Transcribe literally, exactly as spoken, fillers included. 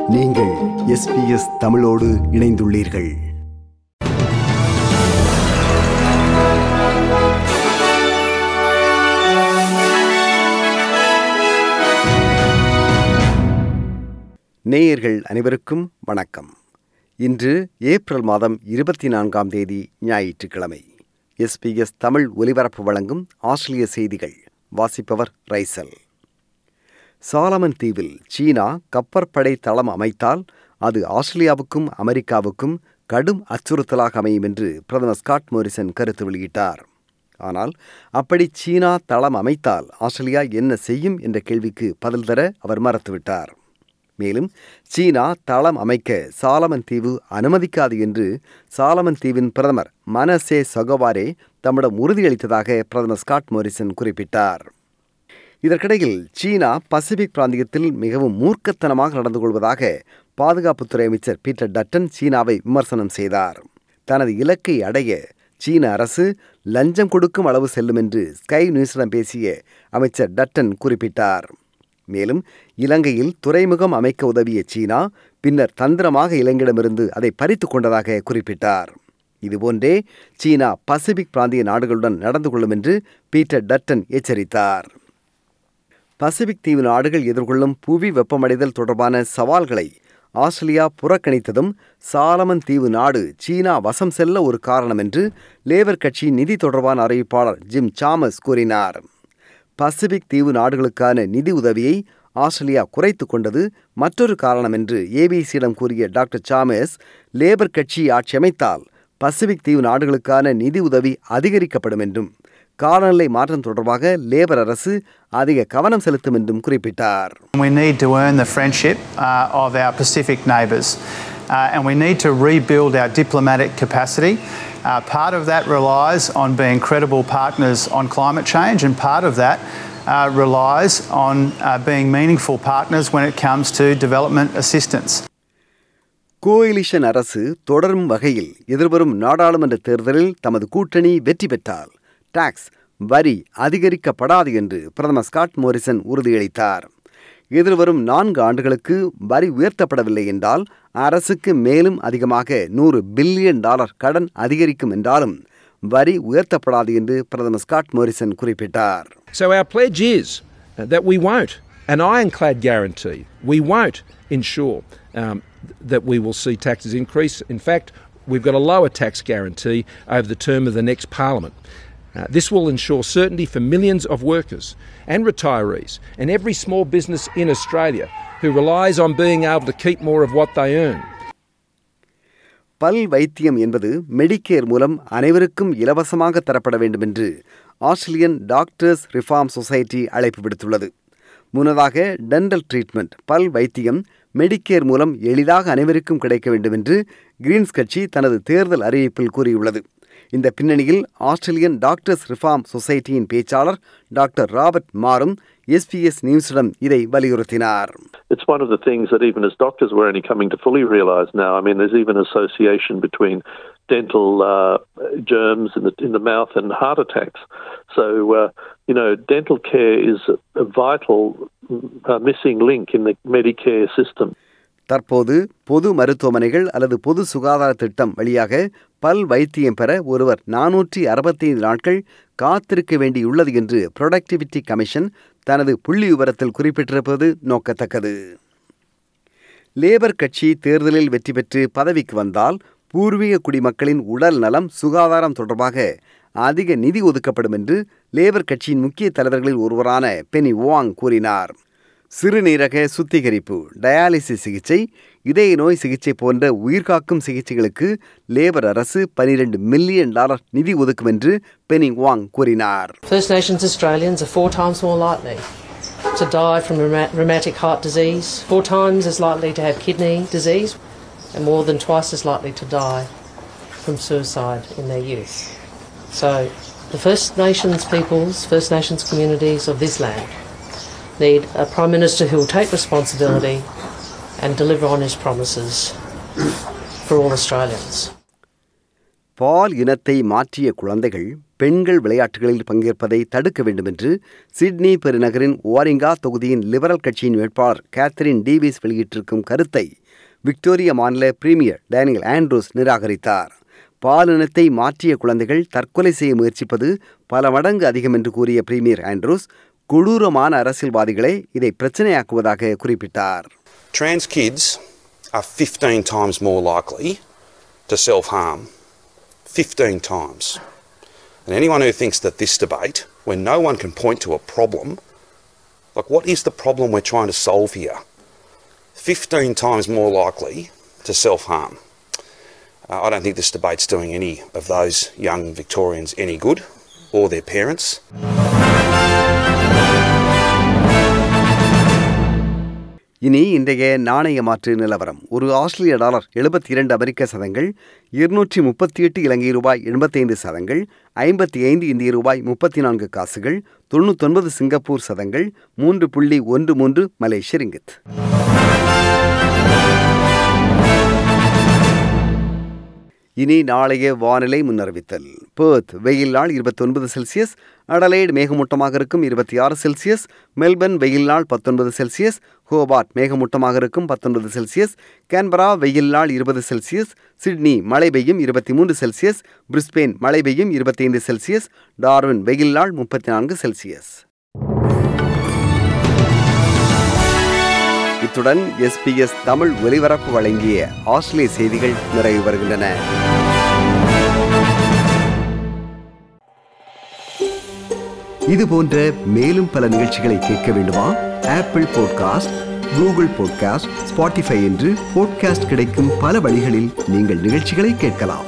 நீங்கள் S B S தமிழோடு இணைந்துள்ளீர்கள். நேயர்கள் அனைவருக்கும் வணக்கம். இன்று ஏப்ரல் மாதம் இருபத்தி நான்காம் தேதி ஞாயிற்றுக்கிழமை. எஸ் பி எஸ் தமிழ் ஒலிபரப்பு வழங்கும் ஆஸ்திரேலிய செய்திகள். வாசிப்பவர் ரைசல். சாலமன் தீவில் சீனா கப்பற்படை தளம் அமைத்தால் அது ஆஸ்திரேலியாவுக்கும் அமெரிக்காவுக்கும் கடும் அச்சுறுத்தலாக அமையும் என்று பிரதமர் ஸ்காட் மோரிசன் கருத்து வெளியிட்டார். ஆனால் அப்படி சீனா தளம் அமைத்தால் ஆஸ்திரேலியா என்ன செய்யும் என்ற கேள்விக்கு பதில் தர அவர் மறுத்துவிட்டார். மேலும் சீனா தளம் அமைக்க சாலமன் தீவு அனுமதிக்காது என்று சாலமன் தீவின் பிரதமர் மனசே சகோவாரே தம்மிடம் உறுதியளித்ததாக பிரதமர் ஸ்காட் மோரிசன் குறிப்பிட்டார். இதற்கிடையில் சீனா பசிபிக் பிராந்தியத்தில் மிகவும் மூர்க்கத்தனமாக நடந்து கொள்வதாக பாதுகாப்புத்துறை அமைச்சர் பீட்டர் டட்டன் சீனாவை விமர்சனம் செய்தார். தனது இலக்கை அடைய சீன அரசு லஞ்சம் கொடுக்கும் அளவு செல்லும் என்று ஸ்கை நியூஸிடம் பேசிய அமைச்சர் டட்டன் குறிப்பிட்டார். மேலும் இலங்கையில் துறைமுகம் அமைக்க உதவிய சீனா பின்னர் தந்திரமாக இலங்கையிடமிருந்து அதை பறித்து கொண்டதாக குறிப்பிட்டார். இதுபோன்றே சீனா பசிபிக் பிராந்திய நாடுகளுடன் நடந்து கொள்ளும் என்று பீட்டர் டட்டன் எச்சரித்தார். பசிபிக் தீவு நாடுகள் எதிர்கொள்ளும் புவி வெப்பமடைதல் தொடர்பான சவால்களை ஆஸ்திரேலியா புறக்கணித்ததும் சாலமன் தீவு நாடு சீனா வசம் செல்ல ஒரு காரணம் என்று லேபர் கட்சி நிதி தொடர்பான அறிவிப்பாளர் ஜிம் சாமஸ் கூறினார். பசிபிக் தீவு நாடுகளுக்கான நிதி உதவியை ஆஸ்திரேலியா குறைத்து கொண்டது மற்றொரு காரணம் என்று ஏபிசியிடம் கூறிய டாக்டர் சாமஸ், லேபர் கட்சி ஆட்சி அமைத்தால் பசிபிக் தீவு நாடுகளுக்கான நிதி உதவி அதிகரிக்கப்படும் என்றும் காலநிலை மாற்றம் தொடர்பாக லேபர் அரசு அதிக கவனம் செலுத்தும் என்றும் குறிப்பிட்டார். We need to earn the friendship uh, of our Pacific neighbours uh, and we need to rebuild our diplomatic capacity. Uh, part of that relies on being credible partners on climate change and part of that uh, relies on uh, being meaningful partners when it comes to development assistance. Coalition அரசு தொடரும் வகையில் எதிர்வரும் நாடாளுமன்ற தேர்தலில் தமது கூட்டணி வெற்றி பெற்றால் டாக்ஸ் வரி அதிகரிக்கப்படாது என்று பிரதமர் ஸ்காட் மோரிசன் உறுதியளித்தார். எதிர்வரும் நான்கு ஆண்டுகளுக்கு வரி உயர்த்தப்படவில்லை என்றால் அரசுக்கு மேலும் அதிகமாக நூறு பில்லியன் டாலர் கடன் அதிகரிக்கும் என்றாலும் வரி உயர்த்தப்படாது என்று பிரதமர் ஸ்காட் மோரிசன் குறிப்பிட்டார். So our pledge is that we won't, an ironclad guarantee, we won't ensure um, that we will see taxes increase. In fact, we've got a lower tax guarantee over the term of the next parliament. Uh, this will ensure certainty for millions of workers and retirees and every small business in Australia who relies on being able to keep more of what they earn. பல் வைத்தியம் என்பது Medicare மூலம் அனைவருக்கும் இலவசமாக தரப்பட வேண்டும் என்று Australian doctors reform society அழைப்பு விடுத்துள்ளது. முன்னதாக டென்டல் ட்ரீட்மெண்ட் பல் வைத்தியம் மெடிக்கேர் மூலம் எளிதாக அனைவருக்கும் கிடைக்க வேண்டும் என்று கிரீன்ஸ் கட்சி தனது தேர்தல் அறிவிப்பில் கூறியுள்ளது. இந்த பின்னணியில் ஆஸ்திரேலியன் டாக்டர்ஸ் ரிஃபார்ம் சொசைட்டியின் பேச்சாளர் டாக்டர் ராபர்ட் மாரும் எஸ்பிஎஸ் நியூஸிடம் இதை வலியுறுத்தினார். It's one of the things that even as doctors we're only coming to fully realise now. I mean, there's even association between dental uh, germs in the in the mouth and heart attacks. So, uh, you know, dental care is a vital uh, missing link in the Medicare system. தற்போது பொது மருத்துவமனைகள் அல்லது பொது சுகாதார திட்டம் வழியாக பல் வைத்தியம் பெற ஒருவர் நானூற்றி அறுபத்தி ஐந்து நாட்கள் காத்திருக்க வேண்டியுள்ளது என்று புரொடக்டிவிட்டி கமிஷன் தனது புள்ளி விவரத்தில் குறிப்பிட்டிருப்பது நோக்கத்தக்கது. லேபர் கட்சி தேர்தலில் வெற்றி பெற்று பதவிக்கு வந்தால் பூர்வீக குடிமக்களின் உடல் நலம் சுகாதாரம் தொடர்பாக அதிக நிதி ஒதுக்கப்படும் என்று லேபர் கட்சியின் முக்கிய தலைவர்களில் ஒருவரான பெனி வாங் கூறினார். சிறுநீரக சுத்திகரிப்பு, டயாலிசிஸ் சிகிச்சை, இதய நோய் சிகிச்சை போன்ற உயிர்காக்கும் சிகிச்சைகளுக்கு லேபர் அரசு பனிரெண்டு மில்லியன் டாலர் நிதி ஒதுக்கும் என்று பெனி வாங் கூறினார். First Nations Australians are four times more likely to die from rheumatic heart disease, four times as likely to have kidney disease, and more than twice as likely to die from suicide in their youth. So, the First Nations peoples, First Nations communities of this land need a Prime Minister who will take responsibility and deliver on his promises for all Australians. பால் இனத்தை மாற்றிய குழந்தைகள் பெண்கள் விளையாட்டுகளில் பங்கேற்பதை தடுக்க வேண்டும் என்று Sydney பெருநகரின் வாரிங்கா தொகுதியின் லிபரல் கட்சியின் வேட்பாளர் கேத்தரின் டீவிஸ் வெளியிட்டிருக்கும் கருத்தை விக்டோரியா மாநில பிரீமியர் டேனியல் ஆண்ட்ரூஸ் நிராகரித்தார். பாலினத்தை மாற்றிய குழந்தைகள் தற்கொலை செய்ய முயற்சிப்பது பல மடங்கு அதிகம் என்று கூறிய பிரீமியர் ஆண்ட்ரூஸ் கொடூரமான அரசியல்வாதிகளே இதை பிரச்சனையாக்குவதாக குறிப்பிட்டார். Trans kids are fifteen times more likely to self-harm. fifteen times. And anyone who thinks that this debate, when no one can point to a problem, like what is the problem we're trying to solve here? fifteen times more likely to self-harm. Uh, I don't think this debate's doing any of those young Victorians any good, or their parents. இனி இன்றைய நாணய மாற்று நிலவரம். ஒரு ஆஸ்திரேலிய dollar எழுபத்தி இரண்டு அமெரிக்க சதங்கள், இருநூற்றி முப்பத்தி எட்டு இலங்கை ரூபாய் எண்பத்தைந்து சதங்கள், ஐம்பத்தி ஐந்து இந்திய ரூபாய் முப்பத்தி நான்கு காசுகள், தொண்ணூத்தொன்பது சிங்கப்பூர் சதங்கள், மூன்று புள்ளி ஒன்று மூன்று மலேசிய ரிங்கித். இனி நாளைய வானிலை முன்னறிவித்தல். பெர்த் வெயில் நாள் இருபத்தி ஒன்பது செல்சியஸ், அடலைட் மேகமூட்டமாக இருக்கும் இருபத்தி ஆறு செல்சியஸ், மெல்பர்ன் வெயில் நாள் பத்தொன்பது செல்சியஸ், ஹோபார்ட் மேகமூட்டமாக இருக்கும் பத்தொன்பது செல்சியஸ், கேன்பரா வெயில் நாள் இருபது செல்சியஸ், சிட்னி மழை பெய்யும் இருபத்தி மூன்று செல்சியஸ், பிரிஸ்பேன் மழை பெய்யும் இருபத்தைந்து செல்சியஸ், டார்வின் வெயில் நாள் முப்பத்தி நான்கு செல்சியஸ். இத்துடன் எஸ்பிஎஸ் தமிழ் ஒலிபரப்பு வழங்கிய ஆஸ்திரேலிய செய்திகள் நிறைவு வருகின்றன. இது போன்ற மேலும் பல நிகழ்ச்சிகளை கேட்க வேண்டுமா? Apple podcast, Google podcast, Spotify என்று பாட்காஸ்ட் கிடைக்கும் பல வழிகளில் நீங்கள் நிகழ்ச்சிகளை கேட்கலாம்.